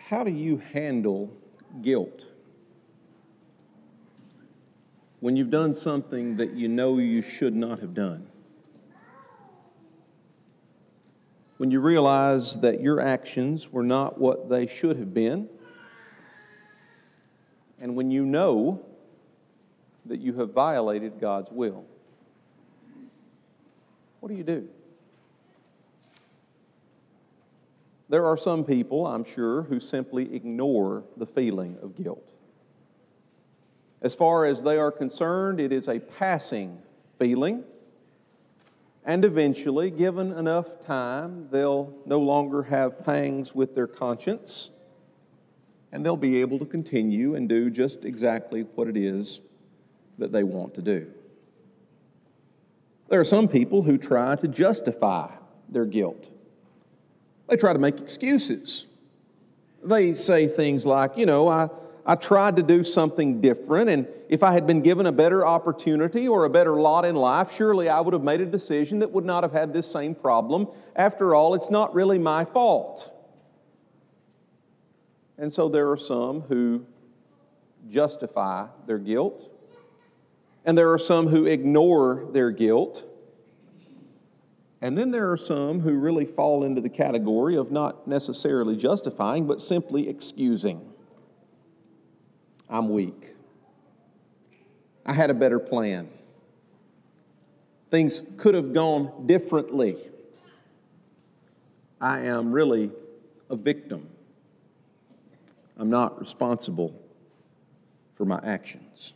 How do you handle guilt? When you've done something that you know you should not have done. When you realize that your actions were not what they should have been. And when you know that you have violated God's will. What do? There are some people, I'm sure, who simply ignore the feeling of guilt. As far as they are concerned, it is a passing feeling. And eventually, given enough time, they'll no longer have pangs with their conscience. And they'll be able to continue and do just exactly what it is that they want to do. There are some people who try to justify their guilt. They try to make excuses. They say things like, I tried to do something different, and if I had been given a better opportunity or a better lot in life, surely I would have made a decision that would not have had this same problem. After all, it's not really my fault. And so there are some who justify their guilt, and there are some who ignore their guilt. And then there are some who really fall into the category of not necessarily justifying, but simply excusing. I'm weak. I had a better plan. Things could have gone differently. I am really a victim. I'm not responsible for my actions.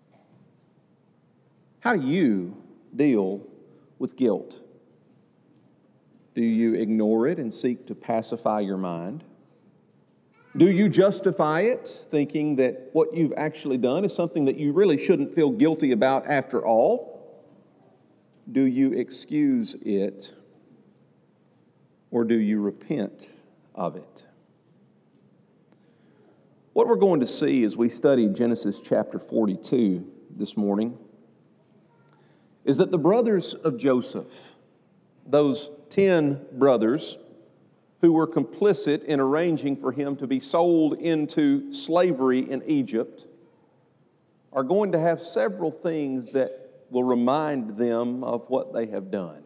How do you deal with guilt? Do you ignore it and seek to pacify your mind? Do you justify it, thinking that what you've actually done is something that you really shouldn't feel guilty about after all? Do you excuse it, or do you repent of it? What we're going to see as we study Genesis chapter 42 this morning is that the brothers of Joseph, those 10 brothers who were complicit in arranging for him to be sold into slavery in Egypt, are going to have several things that will remind them of what they have done.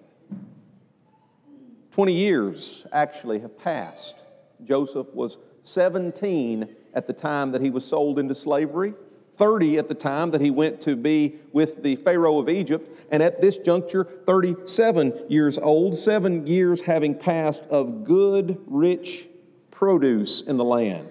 20 years actually have passed. Joseph was 17 at the time that he was sold into slavery, 30 at the time that he went to be with the Pharaoh of Egypt, and at this juncture, 37 years old, 7 years having passed of good, rich produce in the land.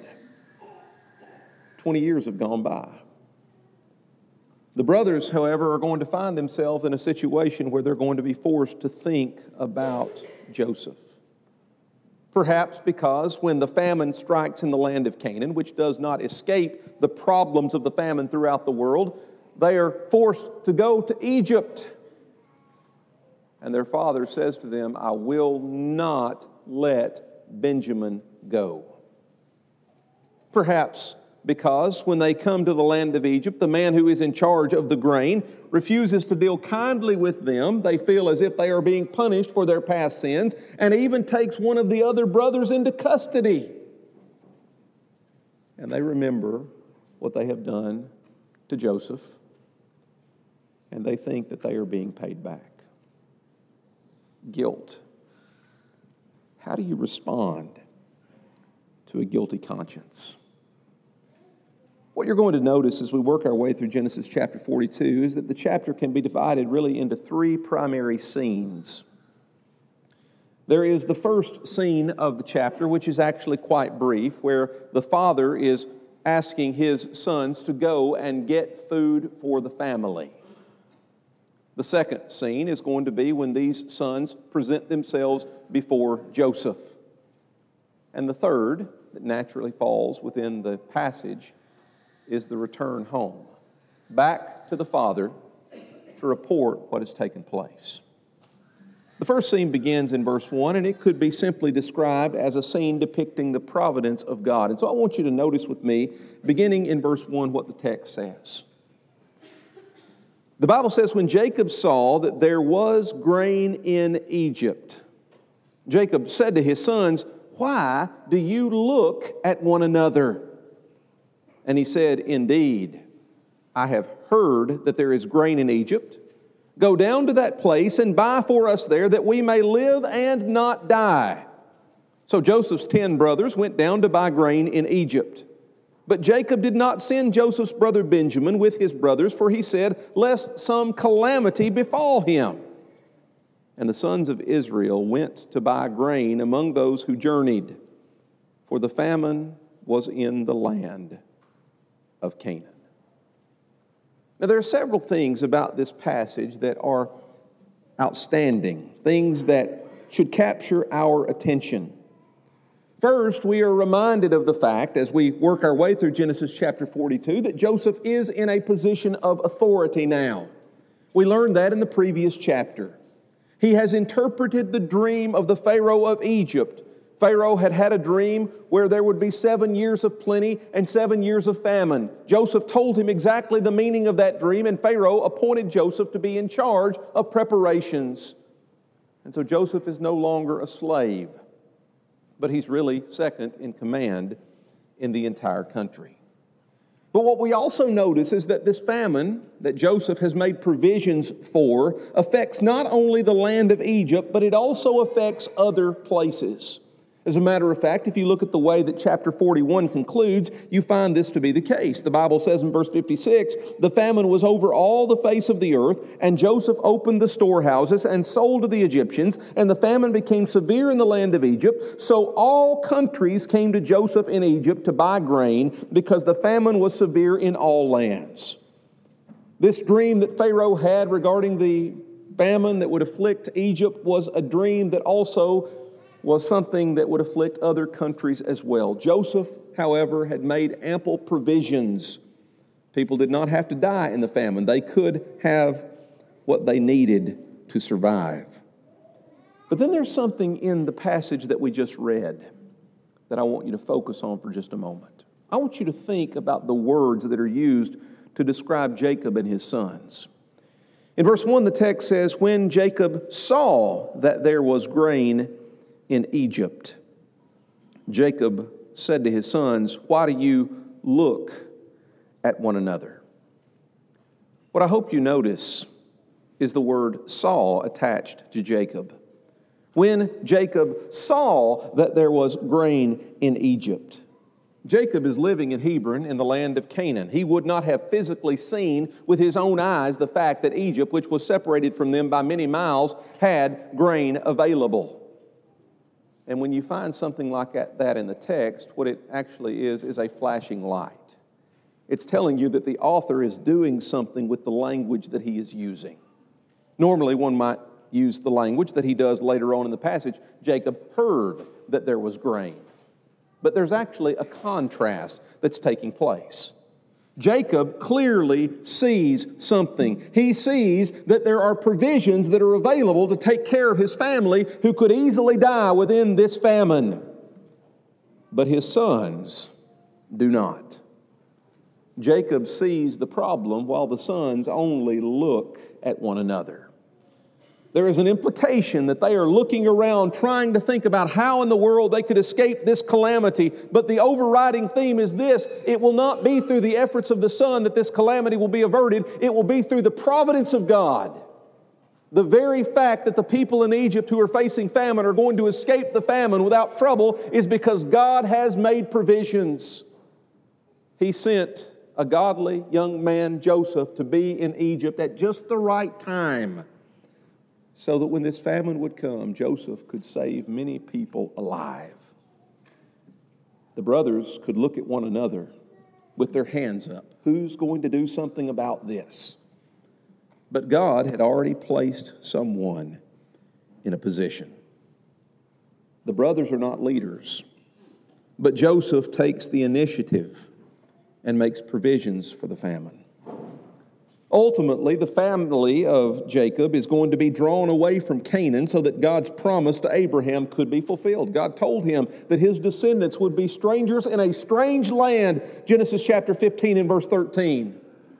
20 years have gone by. The brothers, however, are going to find themselves in a situation where they're going to be forced to think about Joseph. Perhaps because when the famine strikes in the land of Canaan, which does not escape the problems of the famine throughout the world, they are forced to go to Egypt. And their father says to them, I will not let Benjamin go. Perhaps because when they come to the land of Egypt, the man who is in charge of the grain refuses to deal kindly with them. They feel as if they are being punished for their past sins, and even takes one of the other brothers into custody. And they remember what they have done to Joseph, and they think that they are being paid back. Guilt. How do you respond to a guilty conscience? What you're going to notice as we work our way through Genesis chapter 42 is that the chapter can be divided really into three primary scenes. There is the first scene of the chapter, which is actually quite brief, where the father is asking his sons to go and get food for the family. The second scene is going to be when these sons present themselves before Joseph. And the third, that naturally falls within the passage, is the return home, back to the father to report what has taken place. The first scene begins in verse 1, and it could be simply described as a scene depicting the providence of God. And so I want you to notice with me, beginning in verse 1, what the text says. The Bible says, when Jacob saw that there was grain in Egypt, Jacob said to his sons, why do you look at one another? And he said, indeed, I have heard that there is grain in Egypt. Go down to that place and buy for us there, that we may live and not die. So Joseph's 10 brothers went down to buy grain in Egypt. But Jacob did not send Joseph's brother Benjamin with his brothers, for he said, lest some calamity befall him. And the sons of Israel went to buy grain among those who journeyed, for the famine was in the land of Canaan. Now, there are several things about this passage that are outstanding, things that should capture our attention. First, we are reminded of the fact, as we work our way through Genesis chapter 42, that Joseph is in a position of authority now. We learned that in the previous chapter. He has interpreted the dream of the Pharaoh of Egypt. Pharaoh had had a dream where there would be 7 years of plenty and 7 years of famine. Joseph told him exactly the meaning of that dream, and Pharaoh appointed Joseph to be in charge of preparations. And so Joseph is no longer a slave, but he's really second in command in the entire country. But what we also notice is that this famine that Joseph has made provisions for affects not only the land of Egypt, but it also affects other places. As a matter of fact, if you look at the way that chapter 41 concludes, you find this to be the case. The Bible says in verse 56, the famine was over all the face of the earth, and Joseph opened the storehouses and sold to the Egyptians, and the famine became severe in the land of Egypt. So all countries came to Joseph in Egypt to buy grain, because the famine was severe in all lands. This dream that Pharaoh had regarding the famine that would afflict Egypt was a dream that also was something that would afflict other countries as well. Joseph, however, had made ample provisions. People did not have to die in the famine. They could have what they needed to survive. But then there's something in the passage that we just read that I want you to focus on for just a moment. I want you to think about the words that are used to describe Jacob and his sons. In verse 1, the text says, when Jacob saw that there was grain in Egypt, Jacob said to his sons, why do you look at one another? What I hope you notice is the word saw attached to Jacob. When Jacob saw that there was grain in Egypt. Jacob is living in Hebron in the land of Canaan. He would not have physically seen with his own eyes the fact that Egypt, which was separated from them by many miles, had grain available. And when you find something like that in the text, what it actually is a flashing light. It's telling you that the author is doing something with the language that he is using. Normally, one might use the language that he does later on in the passage. Jacob heard that there was grain. But there's actually a contrast that's taking place. Jacob clearly sees something. He sees that there are provisions that are available to take care of his family who could easily die within this famine. But his sons do not. Jacob sees the problem while the sons only look at one another. There is an implication that they are looking around trying to think about how in the world they could escape this calamity. But the overriding theme is this: it will not be through the efforts of the son that this calamity will be averted. It will be through the providence of God. The very fact that the people in Egypt who are facing famine are going to escape the famine without trouble is because God has made provisions. He sent a godly young man, Joseph, to be in Egypt at just the right time, so that when this famine would come, Joseph could save many people alive. The brothers could look at one another with their hands up. Who's going to do something about this? But God had already placed someone in a position. The brothers are not leaders, but Joseph takes the initiative and makes provisions for the famine. Ultimately, the family of Jacob is going to be drawn away from Canaan so that God's promise to Abraham could be fulfilled. God told him that his descendants would be strangers in a strange land, Genesis chapter 15 and verse 13.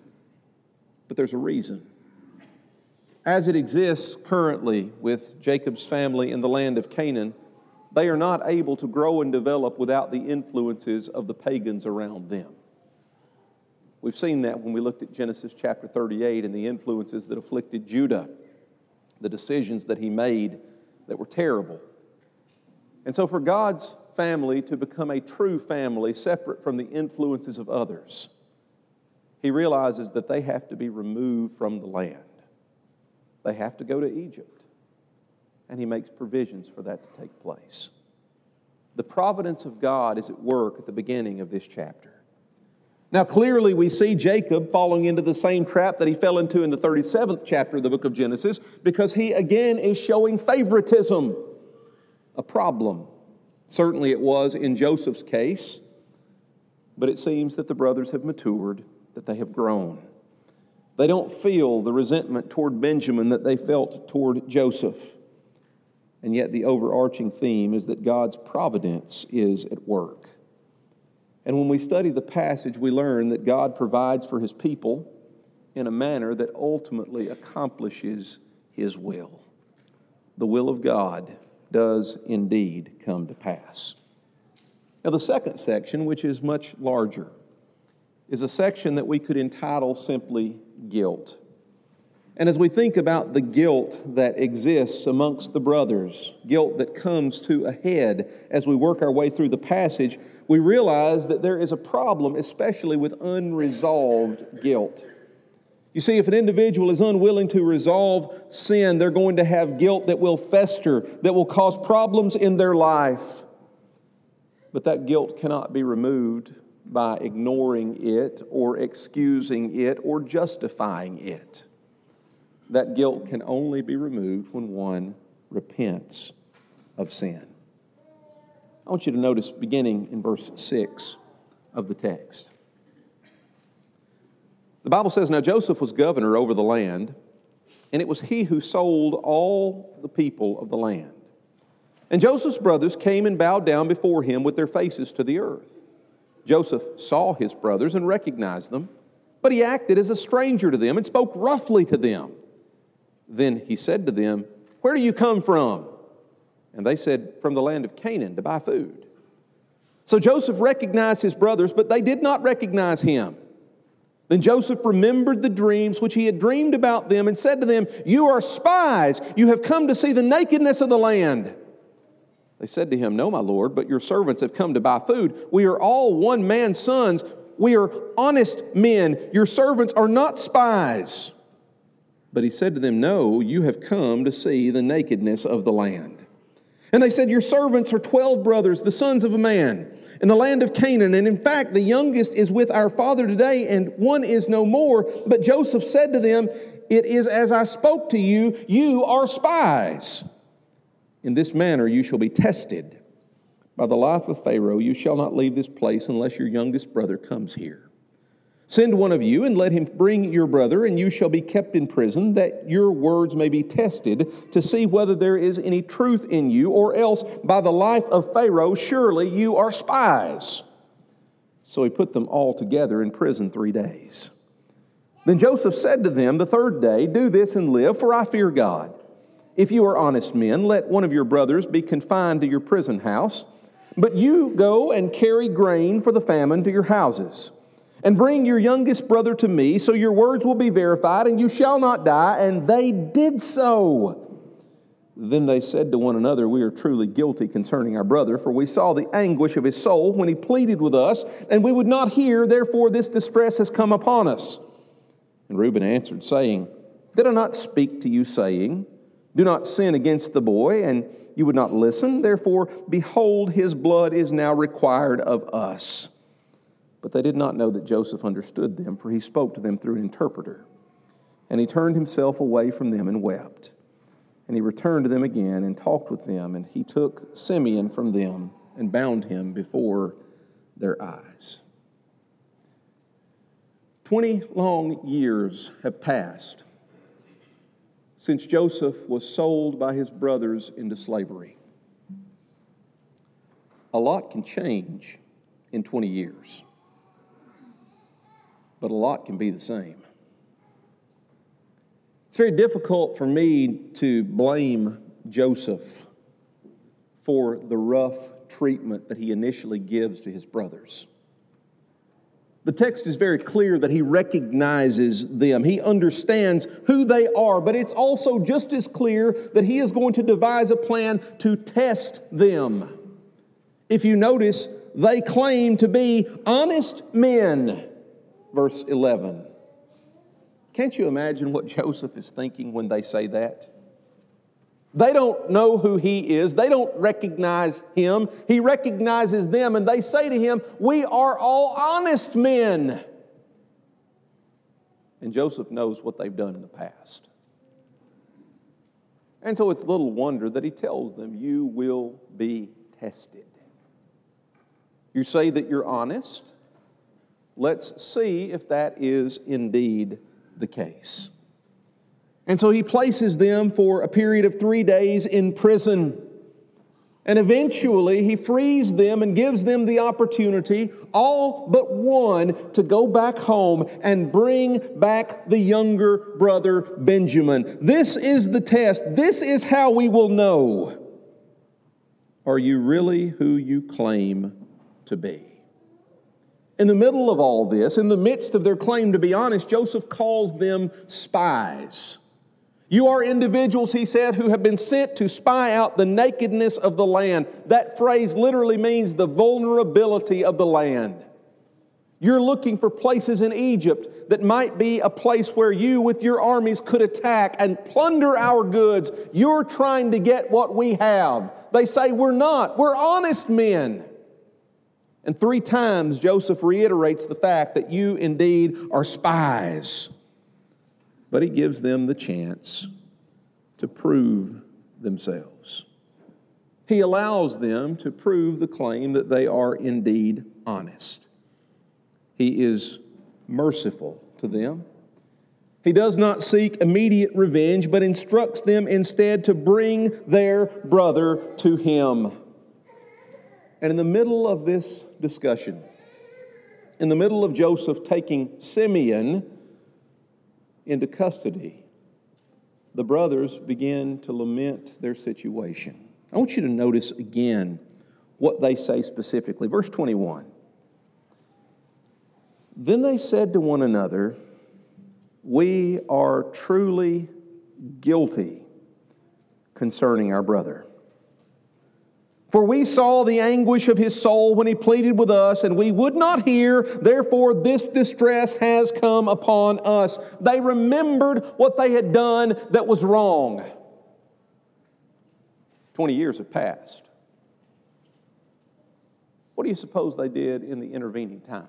But there's a reason. As it exists currently with Jacob's family in the land of Canaan, They are not able to grow and develop without the influences of the pagans around them. We've seen that when we looked at Genesis chapter 38 and the influences that afflicted Judah, the decisions that he made that were terrible. And so for God's family to become a true family separate from the influences of others, he realizes that they have to be removed from the land. They have to go to Egypt. And he makes provisions for that to take place. The providence of God is at work at the beginning of this chapter. Now clearly we see Jacob falling into the same trap that he fell into in the 37th chapter of the book of Genesis, because he again is showing favoritism, a problem. Certainly it was in Joseph's case, but it seems that the brothers have matured, that they have grown. They don't feel the resentment toward Benjamin that they felt toward Joseph. And yet the overarching theme is that God's providence is at work. And when we study the passage, we learn that God provides for his people in a manner that ultimately accomplishes his will. The will of God does indeed come to pass. Now, the second section, which is much larger, is a section that we could entitle simply guilt. And as we think about the guilt that exists amongst the brothers, guilt that comes to a head as we work our way through the passage, we realize that there is a problem, especially with unresolved guilt. You see, if an individual is unwilling to resolve sin, they're going to have guilt that will fester, that will cause problems in their life. But that guilt cannot be removed by ignoring it or excusing it or justifying it. That guilt can only be removed when one repents of sin. I want you to notice beginning in verse 6 of the text. The Bible says, "Now Joseph was governor over the land, and it was he who sold all the people of the land. And Joseph's brothers came and bowed down before him with their faces to the earth. Joseph saw his brothers and recognized them, but he acted as a stranger to them and spoke roughly to them. Then he said to them, 'Where do you come from?' And they said, 'From the land of Canaan to buy food.' So Joseph recognized his brothers, but they did not recognize him. Then Joseph remembered the dreams which he had dreamed about them and said to them, 'You are spies. You have come to see the nakedness of the land.' They said to him, 'No, my lord, but your servants have come to buy food. We are all one man's sons. We are honest men. Your servants are not spies.' But he said to them, 'No, you have come to see the nakedness of the land.' And they said, 'Your servants are 12 brothers, the sons of a man, in the land of Canaan. And in fact, the youngest is with our father today, and one is no more.' But Joseph said to them, 'It is as I spoke to you, you are spies. In this manner you shall be tested. By the life of Pharaoh, you shall not leave this place unless your youngest brother comes here. Send one of you and let him bring your brother, and you shall be kept in prison, that your words may be tested to see whether there is any truth in you, or else by the life of Pharaoh, surely you are spies.' So he put them all together in prison 3 days. Then Joseph said to them the third day, 'Do this and live, for I fear God. If you are honest men, let one of your brothers be confined to your prison house, but you go and carry grain for the famine to your houses. And bring your youngest brother to me, so your words will be verified, and you shall not die.' And they did so. Then they said to one another, 'We are truly guilty concerning our brother, for we saw the anguish of his soul when he pleaded with us, and we would not hear, therefore this distress has come upon us.' And Reuben answered, saying, 'Did I not speak to you, saying, do not sin against the boy, and you would not listen? Therefore, behold, his blood is now required of us.' But they did not know that Joseph understood them, for he spoke to them through an interpreter. And he turned himself away from them and wept. And he returned to them again and talked with them, and he took Simeon from them and bound him before their eyes." 20 long years have passed since Joseph was sold by his brothers into slavery. A lot can change in 20 years. But a lot can be the same. It's very difficult for me to blame Joseph for the rough treatment that he initially gives to his brothers. The text is very clear that he recognizes them. He understands who they are, but it's also just as clear that he is going to devise a plan to test them. If you notice, they claim to be honest men. Verse 11. Can't you imagine what Joseph is thinking when they say that? They don't know who he is. They don't recognize him. He recognizes them, and they say to him, "We are all honest men." And Joseph knows what they've done in the past. And so it's little wonder that he tells them, "You will be tested." You say that you're honest. Let's see if that is indeed the case. And so he places them for a period of 3 days in prison. And eventually he frees them and gives them the opportunity, all but one, to go back home and bring back the younger brother Benjamin. This is the test. This is how we will know. Are you really who you claim to be? In the middle of all this, in the midst of their claim to be honest, Joseph calls them spies. You are individuals, he said, who have been sent to spy out the nakedness of the land. That phrase literally means the vulnerability of the land. You're looking for places in Egypt that might be a place where you with your armies could attack and plunder our goods. You're trying to get what we have. They say, we're not. We're honest men. And 3 times Joseph reiterates the fact that you indeed are spies. But he gives them the chance to prove themselves. He allows them to prove the claim that they are indeed honest. He is merciful to them. He does not seek immediate revenge, but instructs them instead to bring their brother to him. And in the middle of this discussion, in the middle of Joseph taking Simeon into custody, the brothers begin to lament their situation. I want you to notice again what they say specifically. Verse 21. Then they said to one another, "We are truly guilty concerning our brother. For we saw the anguish of his soul when he pleaded with us, and we would not hear. Therefore, this distress has come upon us." They remembered what they had done that was wrong. 20 years have passed. What do you suppose they did in the intervening time?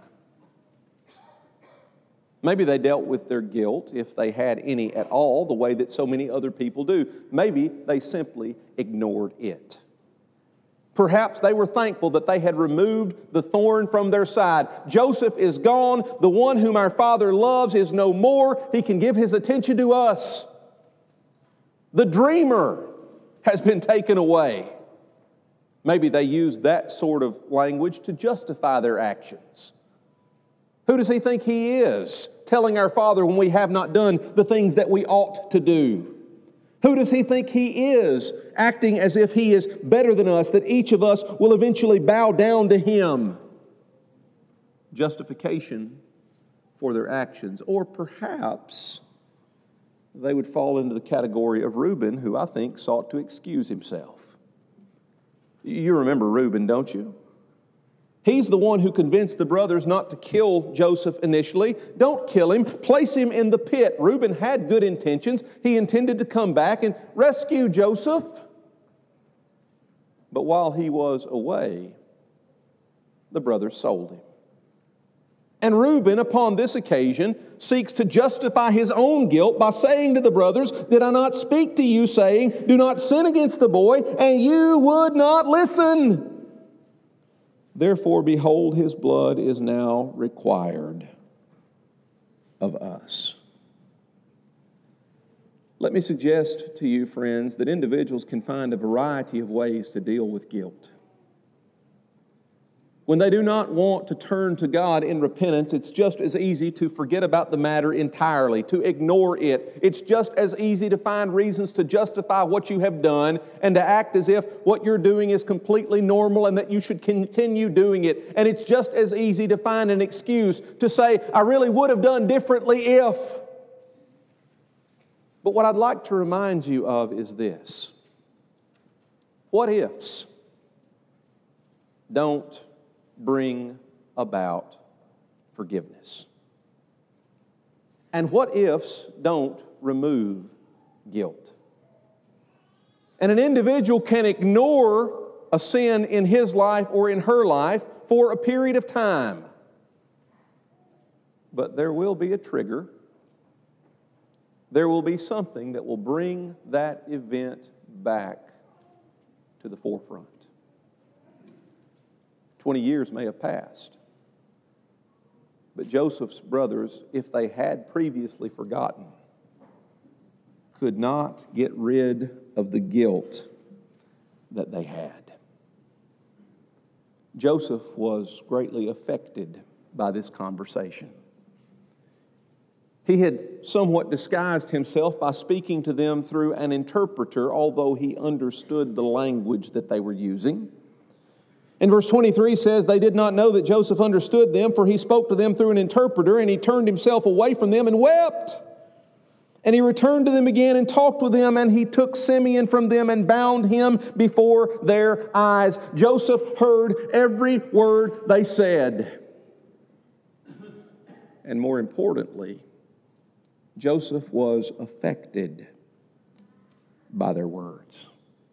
Maybe they dealt with their guilt, if they had any at all, the way that so many other people do. Maybe they simply ignored it. Perhaps they were thankful that they had removed the thorn from their side. Joseph is gone. The one whom our father loves is no more. He can give his attention to us. The dreamer has been taken away. Maybe they used that sort of language to justify their actions. Who does he think he is, telling our father when we have not done the things that we ought to do? Who does he think he is, acting as if he is better than us, that each of us will eventually bow down to him? Justification for their actions. Or perhaps they would fall into the category of Reuben, who I think sought to excuse himself. You remember Reuben, don't you? He's the one who convinced the brothers not to kill Joseph initially. Don't kill him. Place him in the pit. Reuben had good intentions. He intended to come back and rescue Joseph. But while he was away, the brothers sold him. And Reuben, upon this occasion, seeks to justify his own guilt by saying to the brothers, "Did I not speak to you, saying, 'Do not sin against the boy,' and you would not listen? Therefore, behold, his blood is now required of us." Let me suggest to you, friends, that individuals can find a variety of ways to deal with guilt. When they do not want to turn to God in repentance, it's just as easy to forget about the matter entirely, to ignore it. It's just as easy to find reasons to justify what you have done and to act as if what you're doing is completely normal and that you should continue doing it. And it's just as easy to find an excuse to say, I really would have done differently if. But what I'd like to remind you of is this. What ifs don't bring about forgiveness. And what ifs don't remove guilt. And an individual can ignore a sin in his life or in her life for a period of time. But there will be a trigger. There will be something that will bring that event back to the forefront. 20 years may have passed. But Joseph's brothers, if they had previously forgotten, could not get rid of the guilt that they had. Joseph was greatly affected by this conversation. He had somewhat disguised himself by speaking to them through an interpreter, although he understood the language that they were using. And verse 23 says, they did not know that Joseph understood them, for he spoke to them through an interpreter, and he turned himself away from them and wept. And he returned to them again and talked with them, and he took Simeon from them and bound him before their eyes. Joseph heard every word they said. And more importantly, Joseph was affected by their words.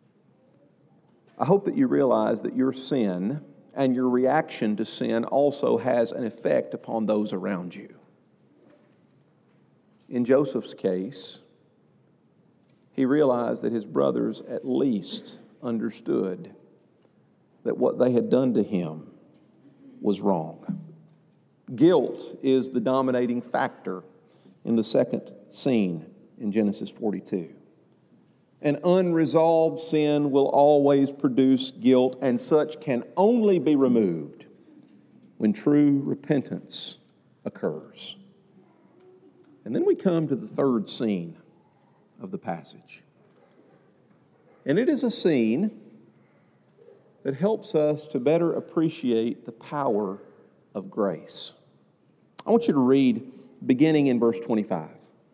I hope that you realize that your sin and your reaction to sin also has an effect upon those around you. In Joseph's case, he realized that his brothers at least understood that what they had done to him was wrong. Guilt is the dominating factor in the second scene in Genesis 42. An unresolved sin will always produce guilt, and such can only be removed when true repentance occurs. And then we come to the third scene of the passage. And it is a scene that helps us to better appreciate the power of grace. I want you to read beginning in verse 25.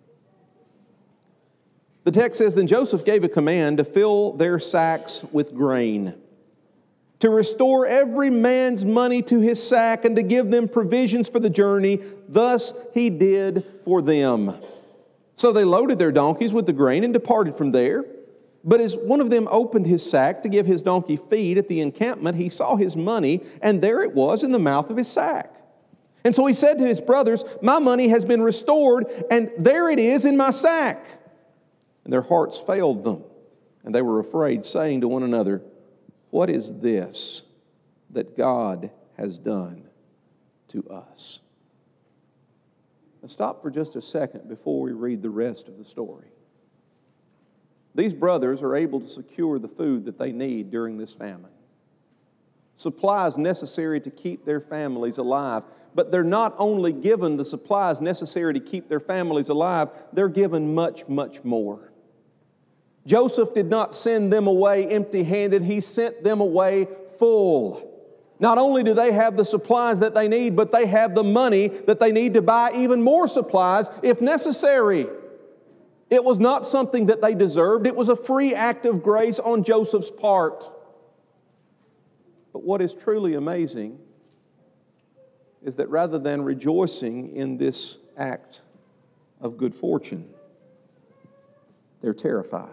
The text says, then Joseph gave a command to fill their sacks with grain, to restore every man's money to his sack, and to give them provisions for the journey. Thus he did for them. So they loaded their donkeys with the grain and departed from there. But as one of them opened his sack to give his donkey feed at the encampment, he saw his money, and there it was in the mouth of his sack. And so he said to his brothers, my money has been restored, and there it is in my sack. And their hearts failed them, and they were afraid, saying to one another, what is this that God has done to us? Now stop for just a second before we read the rest of the story. These brothers are able to secure the food that they need during this famine. Supplies necessary to keep their families alive. But they're not only given the supplies necessary to keep their families alive, they're given much, much more. Joseph did not send them away empty-handed. He sent them away full. Not only do they have the supplies that they need, but they have the money that they need to buy even more supplies if necessary. It was not something that they deserved. It was a free act of grace on Joseph's part. But what is truly amazing is that rather than rejoicing in this act of good fortune, they're terrified.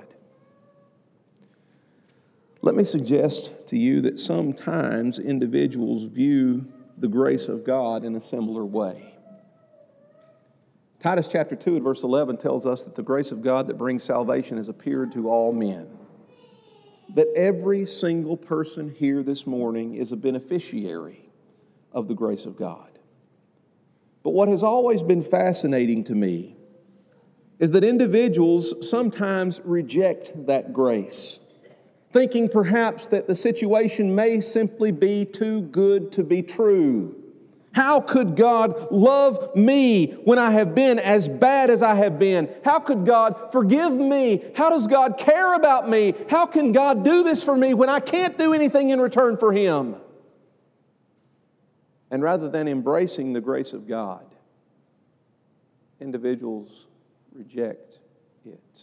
Let me suggest to you that sometimes individuals view the grace of God in a similar way. Titus chapter 2 and verse 11 tells us that the grace of God that brings salvation has appeared to all men. That every single person here this morning is a beneficiary of the grace of God. But what has always been fascinating to me is that individuals sometimes reject that grace, thinking perhaps that the situation may simply be too good to be true. How could God love me when I have been as bad as I have been? How could God forgive me? How does God care about me? How can God do this for me when I can't do anything in return for Him? And rather than embracing the grace of God, individuals reject it.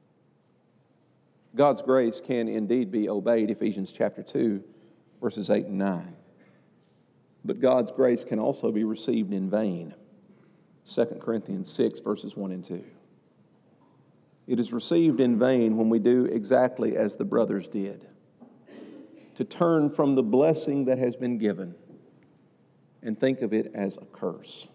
God's grace can indeed be obeyed, Ephesians chapter 2, verses 8 and 9. But God's grace can also be received in vain, 2 Corinthians 6, verses 1 and 2. It is received in vain when we do exactly as the brothers did, to turn from the blessing that has been given and think of it as a curse.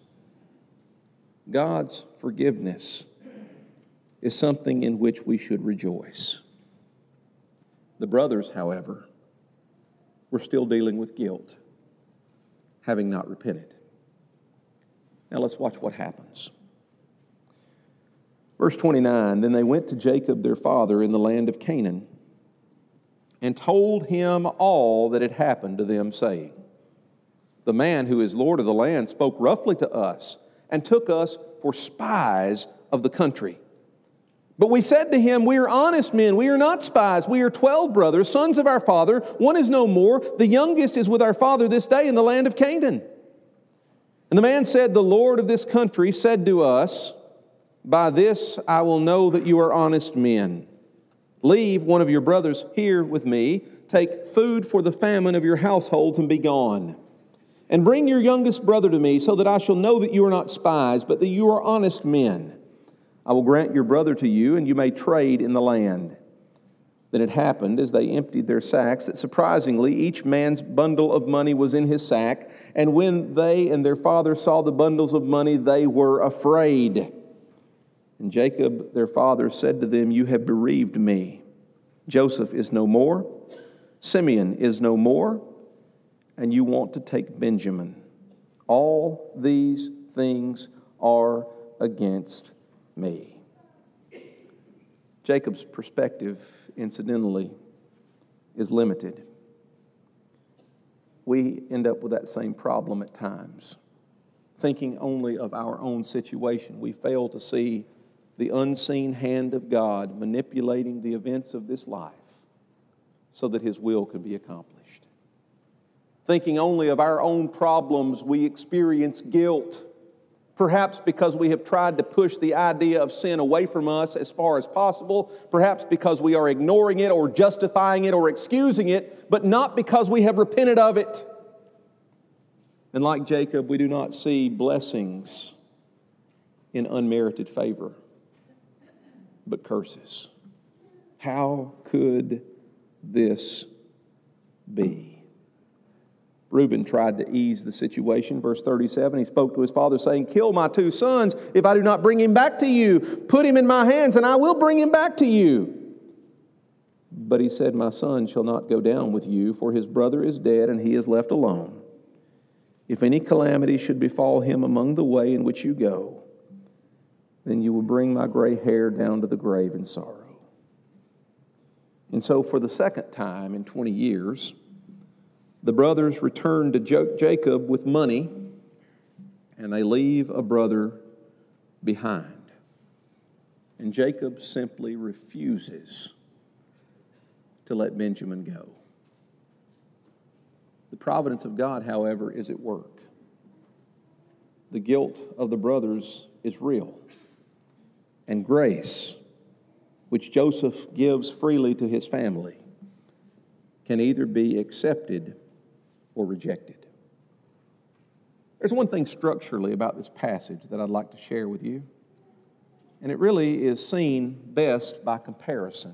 God's forgiveness is something in which we should rejoice. The brothers, however, were still dealing with guilt, having not repented. Now let's watch what happens. Verse 29, then they went to Jacob their father in the land of Canaan and told him all that had happened to them, saying, the man who is Lord of the land spoke roughly to us and took us for spies of the country. But we said to him, we are honest men, we are not spies. We are 12 brothers, sons of our father. One is no more. The youngest is with our father this day in the land of Canaan. And the man said, the Lord of this country said to us, by this I will know that you are honest men. Leave one of your brothers here with me. Take food for the famine of your households and be gone. And bring your youngest brother to me, so that I shall know that you are not spies, but that you are honest men. I will grant your brother to you, and you may trade in the land. Then it happened, as they emptied their sacks, that surprisingly each man's bundle of money was in his sack. And when they and their father saw the bundles of money, they were afraid. And Jacob, their father, said to them, you have bereaved me. Joseph is no more. Simeon is no more. And you want to take Benjamin. All these things are against me. Jacob's perspective, incidentally, is limited. We end up with that same problem at times, thinking only of our own situation. We fail to see the unseen hand of God manipulating the events of this life so that His will can be accomplished. Thinking only of our own problems, we experience guilt, perhaps because we have tried to push the idea of sin away from us as far as possible, perhaps because we are ignoring it or justifying it or excusing it, but not because we have repented of it. And like Jacob, we do not see blessings in unmerited favor, but curses. How could this be? Reuben tried to ease the situation. Verse 37, he spoke to his father, saying, kill my 2 sons if I do not bring him back to you. Put him in my hands, and I will bring him back to you. But he said, my son shall not go down with you, for his brother is dead, and he is left alone. If any calamity should befall him among the way in which you go, then you will bring my gray hair down to the grave in sorrow. And so for the second time in 20 years, the brothers return to Jacob with money, and they leave a brother behind. And Jacob simply refuses to let Benjamin go. The providence of God, however, is at work. The guilt of the brothers is real. And grace, which Joseph gives freely to his family, can either be accepted or rejected. There's one thing structurally about this passage that I'd like to share with you, and it really is seen best by comparison.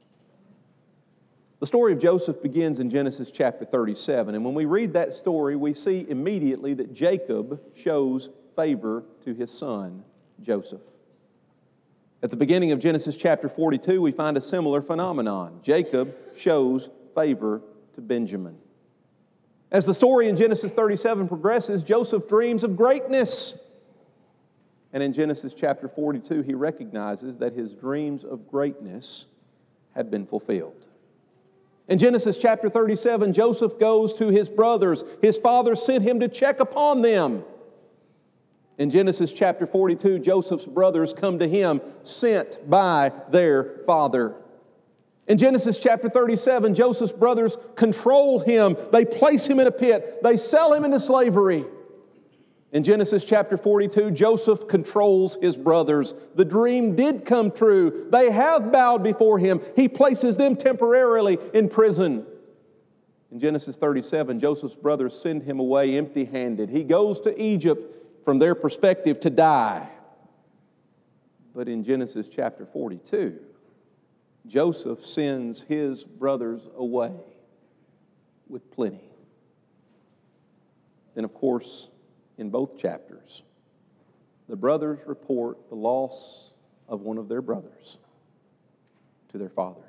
The story of Joseph begins in Genesis chapter 37, and when we read that story, we see immediately that Jacob shows favor to his son, Joseph. At the beginning of Genesis chapter 42, we find a similar phenomenon. Jacob shows favor to Benjamin. As the story in Genesis 37 progresses, Joseph dreams of greatness. And in Genesis chapter 42, he recognizes that his dreams of greatness had been fulfilled. In Genesis chapter 37, Joseph goes to his brothers. His father sent him to check upon them. In Genesis chapter 42, Joseph's brothers come to him, sent by their father. In Genesis chapter 37, Joseph's brothers control him. They place him in a pit. They sell him into slavery. In Genesis chapter 42, Joseph controls his brothers. The dream did come true. They have bowed before him. He places them temporarily in prison. In Genesis 37, Joseph's brothers send him away empty-handed. He goes to Egypt, from their perspective, to die. But in Genesis chapter 42, Joseph sends his brothers away with plenty. Then, of course, in both chapters, the brothers report the loss of one of their brothers to their father.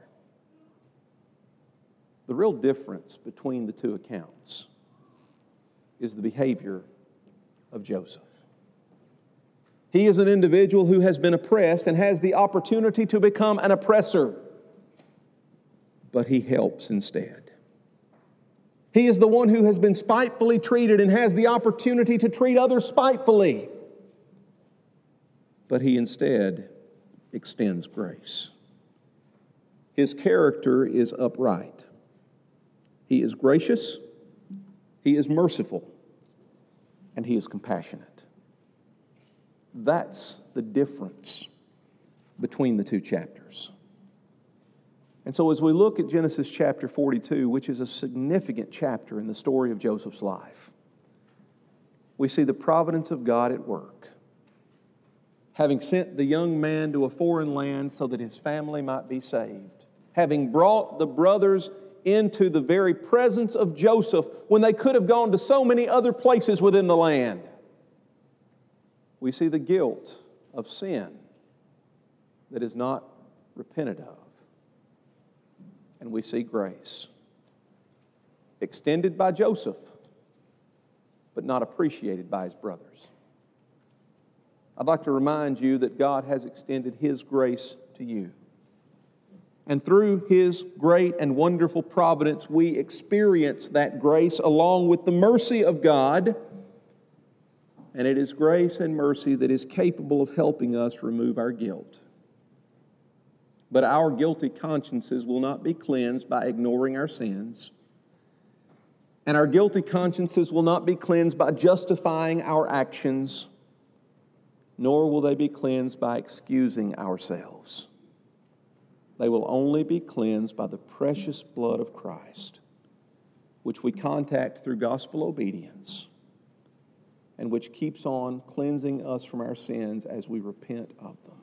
The real difference between the two accounts is the behavior of Joseph. He is an individual who has been oppressed and has the opportunity to become an oppressor, but he helps instead. He is the one who has been spitefully treated and has the opportunity to treat others spitefully. But he instead extends grace. His character is upright. He is gracious, he is merciful, and he is compassionate. That's the difference between the two chapters. And so as we look at Genesis chapter 42, which is a significant chapter in the story of Joseph's life, we see the providence of God at work, having sent the young man to a foreign land so that his family might be saved, having brought the brothers into the very presence of Joseph when they could have gone to so many other places within the land. We see the guilt of sin that is not repented of. And we see grace extended by Joseph, but not appreciated by his brothers. I'd like to remind you that God has extended His grace to you. And through His great and wonderful providence, we experience that grace along with the mercy of God. And it is grace and mercy that is capable of helping us remove our guilt. But our guilty consciences will not be cleansed by ignoring our sins. And our guilty consciences will not be cleansed by justifying our actions, nor will they be cleansed by excusing ourselves. They will only be cleansed by the precious blood of Christ, which we contact through gospel obedience, and which keeps on cleansing us from our sins as we repent of them.